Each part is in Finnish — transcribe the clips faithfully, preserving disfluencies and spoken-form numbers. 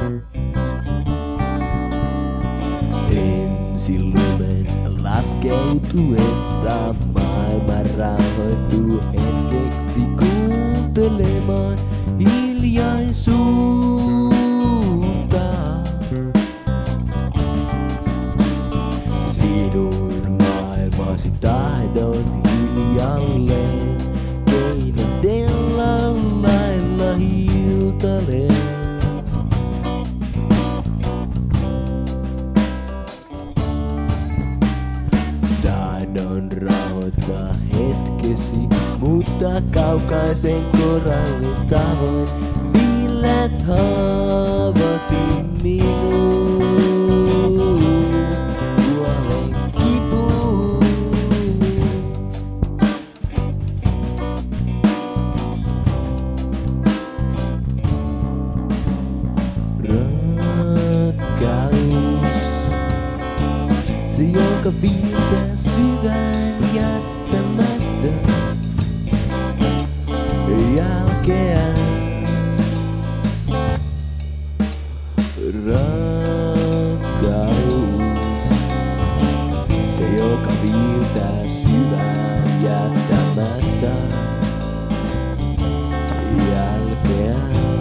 Ensi lumen laskeutuessa maailma rauhoittuu hetkeksi kuuntelemaan hiljaisuutta. Sinun maailmasi tahdon hiljalleen keinotella lailla hiiltalen. Tahdon rauhoittaa hetkesi, mutta kaukaisen korallin tavoin viileät haavasi minuun. Kuolen kipuun. Rakkaus, se joka viiltää syvään jättämättä jälkeä. Rakkaus, se joka viiltää syvään jättämättä jälkeä.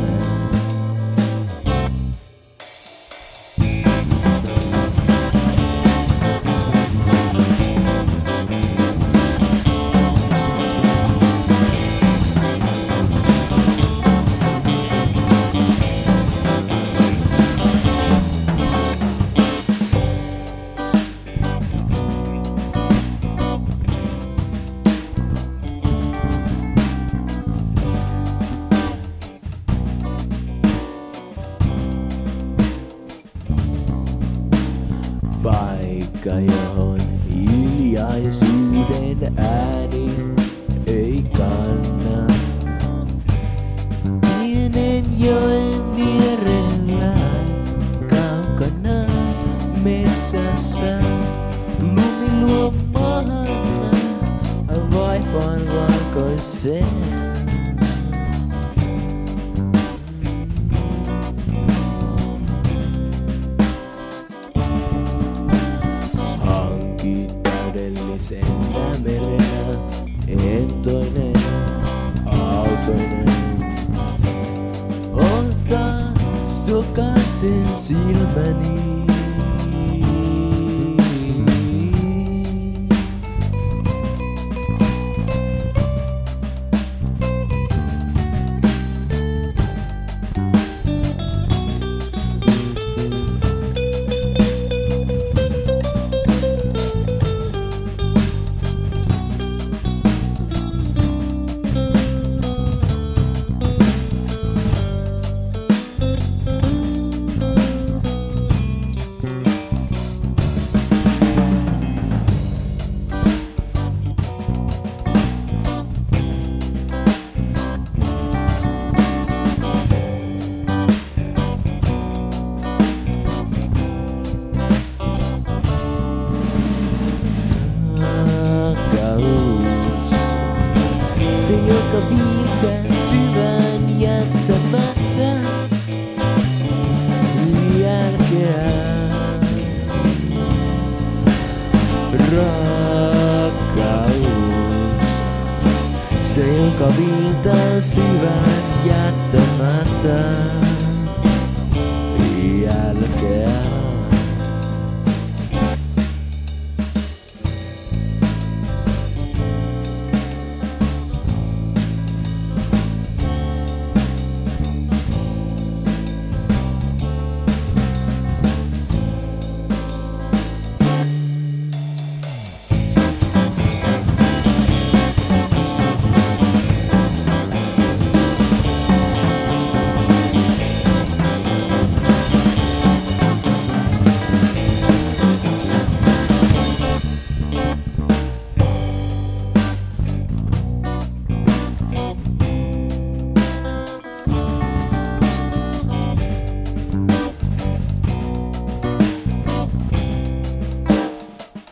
Paikka, johon hiljaisuuden ääni ei kanna. Pienen joen vierellä kaukana metsässä lumi luo mahana vaipaan valkoiseen. Täydellisen merenä, entoinen, autoinen. Ota sokaisten silmäni. Se joka viiltää syvään jättämättä jälkeä. Rakkaus, se joka viiltää syvään jättämättä jälkeä.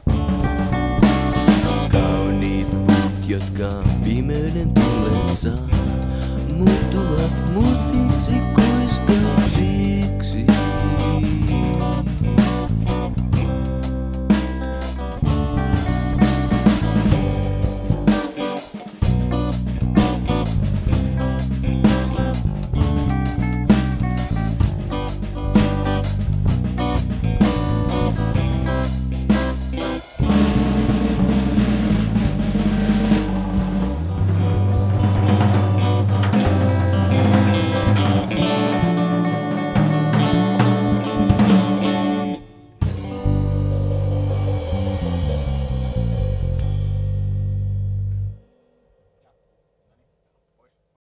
jotka pimeyden tullessa